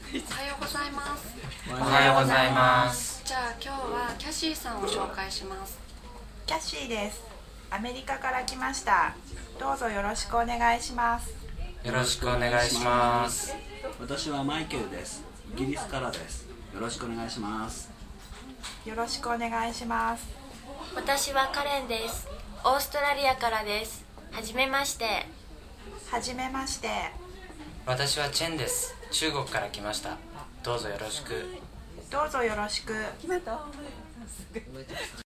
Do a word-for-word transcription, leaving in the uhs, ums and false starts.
おはようございます。 おはようございます。 じゃあ今日はキャシーさんを紹介します。 キャシーです。アメリカから来ました。どうぞよろしくお願いします。 よろしくお願いします。 私はマイケルです。イギリスからです。よろしくお願いします。 よろしくお願いします。 私はカレンです。オーストラリアからです。はじめまして。 はじめまして。 私はチェンです。中国から来ました。どうぞよろしく。 どうぞよろしく。